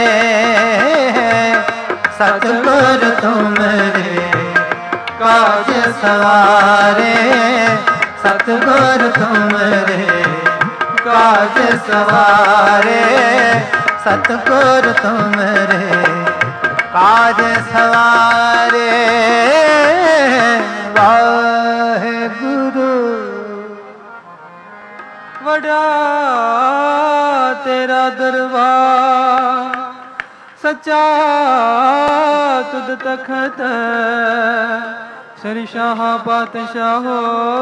सतगुर तुमरे काज सवारे सतगुर तुमरे काज सवारे सतगुर तुमरे काज सवारे वाहेगुरु वड़ा तेरा दरबार सच्चा तुद तखत श्री शाह पातशाहो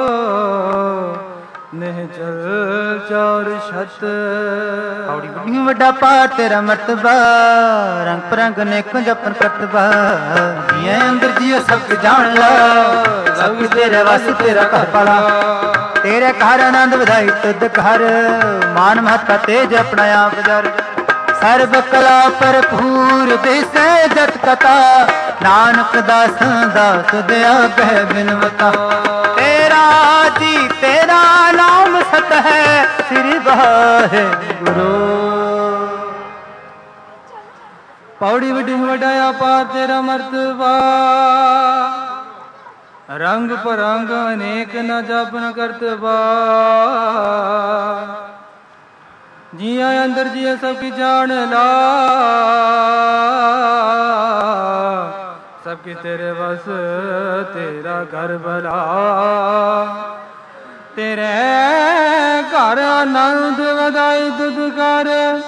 निहचल चौर छत औड़ी बुढ़ी वड्डा पार तेरा मर्तबा रंग परंग नेक जपन करतबा ये अंदर जियो सब जान ला सब तेरे वास तेरा घर पाला तेरे घर आनंद बधाई तुद घर मान महता तेज अपना आप जर सर्व कला भरपूर बेसे जत कथा नानक दास दास दया कह बिनवता तेरा जी तेरा नाम सत है श्री वाहेगुरु पौड़ी वड्डी वडाया पार तेरा मर्तबा रंग परंग अनेक न जापन करतबा जिया अंदर जिया सबकी जान ला सबकी तेरे बस तेरा घर भला तेरे घर आनंद वधाई तुद कर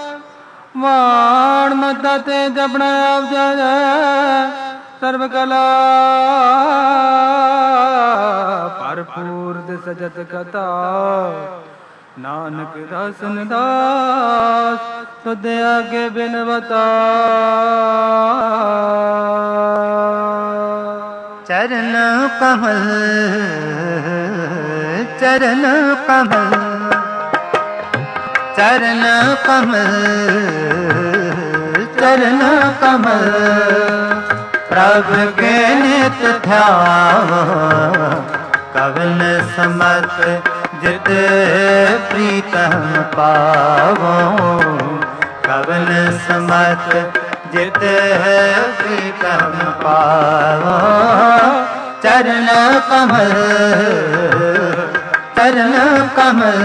वाण मता ते जपना आप जा सर्व कला भरपूर सजत कथा नानक दासन दास तुद आगे बिनवता चरण कमल चरण कमल चरण कमल चरण कमल प्रभु के नित ध्यान कवन समत जित प्रीतम पावो कवन समत जित प्रीतम पावो चरण कमल चरण कमल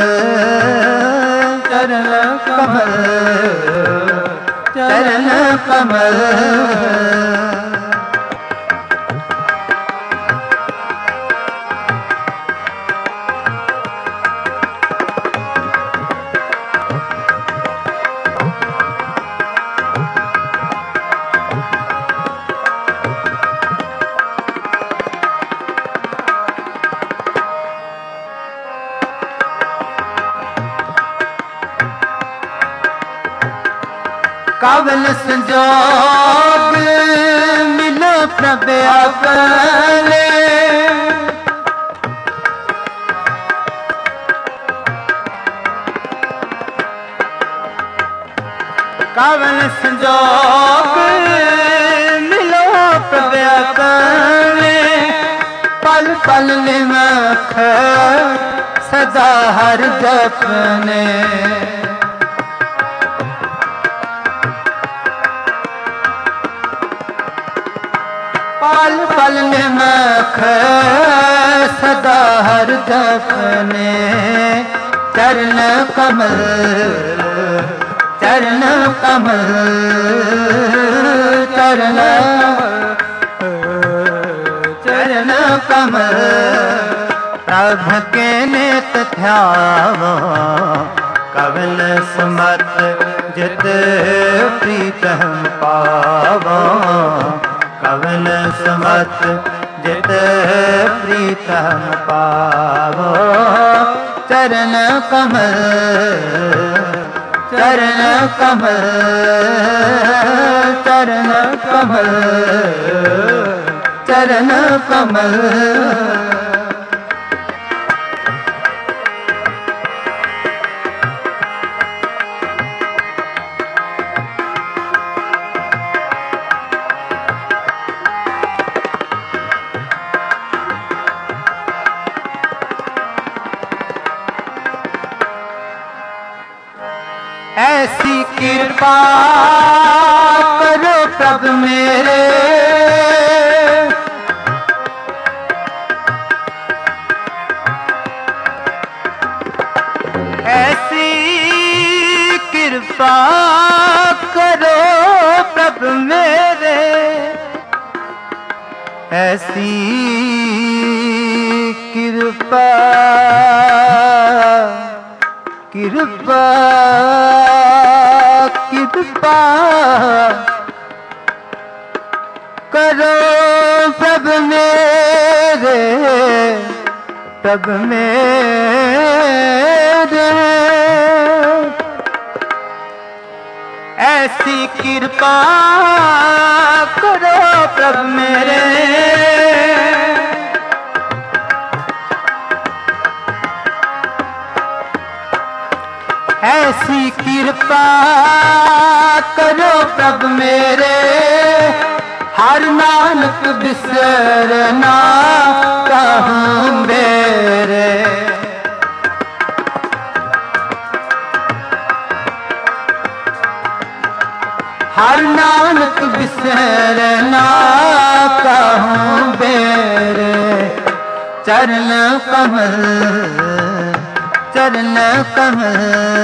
चरण कमल चरण कमल काबल संजोग मिलो प्रभ अपने कावन संजोग मिलो प्रभु में पल पल निमख सदा हर जपने पल पल निमख सदा हर जपने चरण कमल चरण कमल चरण चरण कमल प्रभ के नेत ध्यावो कवल समत जित प्रीतम पावो कवल समत जित प्रीतम पावो चरण कमल चरण कमल चरण कमल चरण कमल ऐसी कृपा करो प्रभु मेरे ऐसी कृपा करो प्रभु मेरे ऐसी कृपा कृपा कृपा करो प्रभु मेरे प्रभु मेरे ऐसी कृपा करो प्रभु मेरे ऐसी कृपा करो प्रभु मेरे हर नानक बिसरना कहूँ मेरे हर नानक बिसरना कहूँ मेरे चरण कमल चरण कमल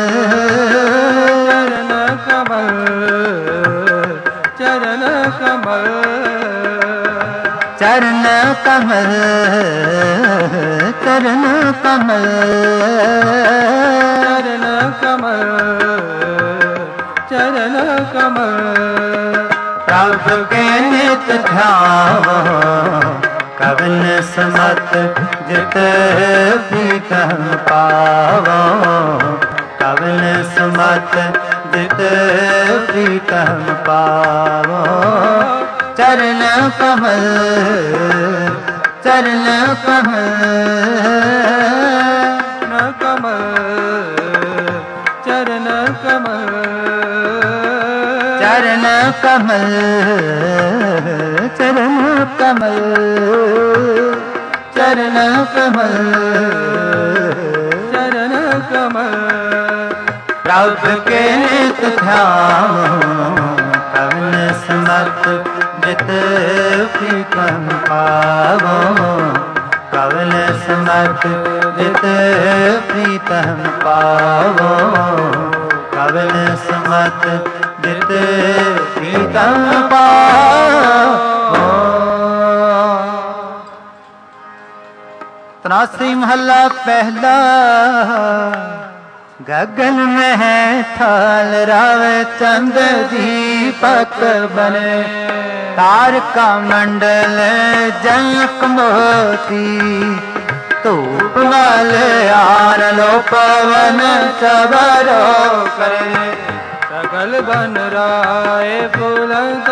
चरण कमल चरण कमल चरण कमल चरण कमल चरण कमल प्रभु के नित ध्यावो कवन समत जित प्रीतम पावो कवन समत जित प्रीतम पावो चरण कमल चरण कमल कमल चरण कमल चरण कमल चरण कमल चरण कमल चरण कमल प्रभु के नित ध्यावो कवन समत जित प्रीतम पावो कवन समत जित प्रीतम पावो कवन समत जित प्रीतम पावो। तनासरी महला पहला गगन में है थाल रावे चंद दीपक बने तारका मंडल जनक मोती धूप मल आन लो पवन चबरो करे सगल बन राय बुलंद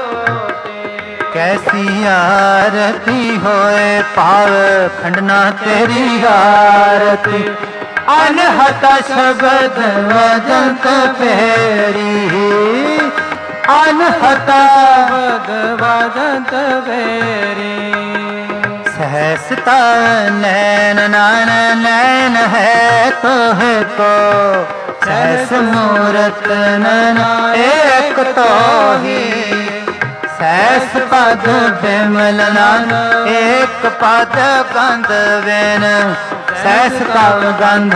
कैसी आरती होए पाव खंडना तेरी आरती अनहता शब्द वजंत फेरी अनहता शब्द वजंत फेरी सहसता नैन नान नैन है तोह को सहस मूरत नैना एक तो ही सहस पद बिमल नान एक पद गंध वेन सहस कव गंध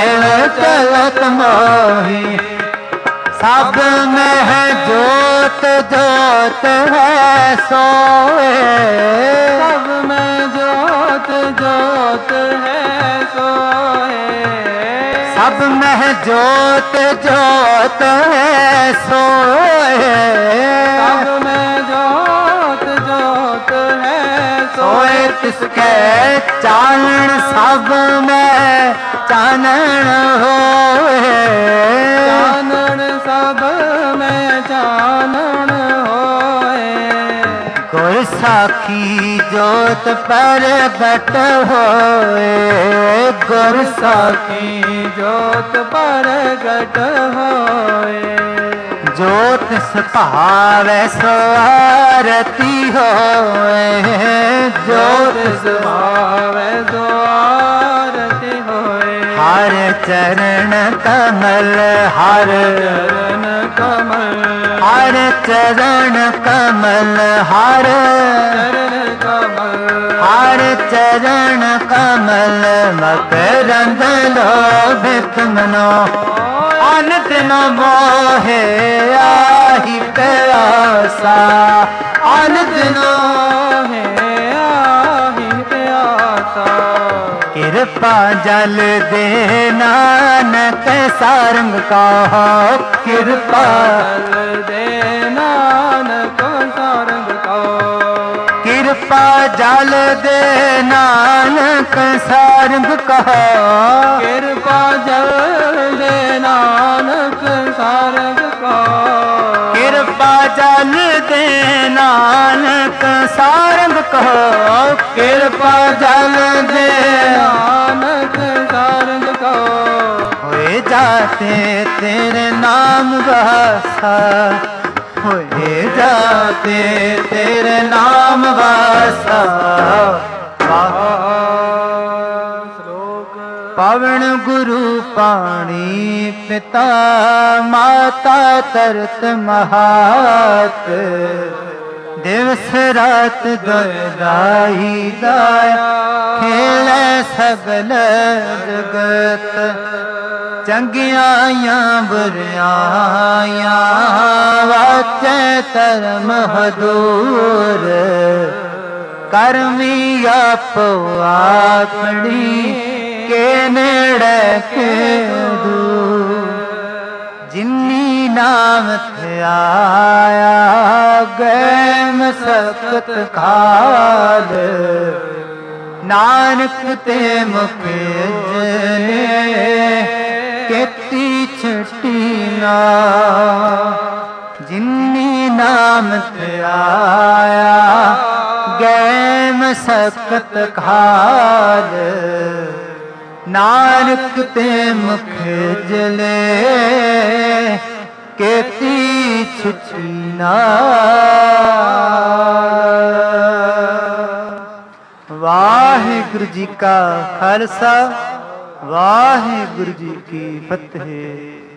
चलत मोही सब में है जोत जोत है सोए सब में जोत जोत है सोए सब में जोत जोत है सोए सब में जोत जोत है सोए तिसके चानन सब में चानन होए चानन सब में चानन होए गुर साखी जोत प्रगट होए गुर साखी जोत प्रगट होए जोत सभावै सो आरती होए जोत स्वभावै सो आरती होए हर चरण कमल हर चरण कमल हर चरण कमल हर चरण कमल हर चरण कमल मकरंद लोभित मनो अन दिन मोहे आही प्यासा अन दिनो है आही प्यासा कृपा जल दे नानक सारंग का कृपा जल दे नानक सारंग का कृपा जल दे नानक सारंग का कृपा जल दे नानक सारंग का कृपा जल दे नानक सारंग कहो कृपा जल दे नानक सारंग का होए जाते तेरे नाम वासा होए जाते तेरे नाम वासा पवन गुरु पाणी पिता माता तरत महात दिवस रात दोदाई दाया खेले सगल जगत चंगियां बुरियां वाचे धर्म हदूर करमी आपो आपनी के नेड़े के दूर जिन्नी नाम थे आया गैम सख्त खाल नानक ते मुख जने केती छटी ना जिन्नी नाम थे आया गैम सख्त खाल नानक ते मुख जले केती छुटी ना वाहिगुरु जी का खालसा वाहिगुरु जी की फतेह।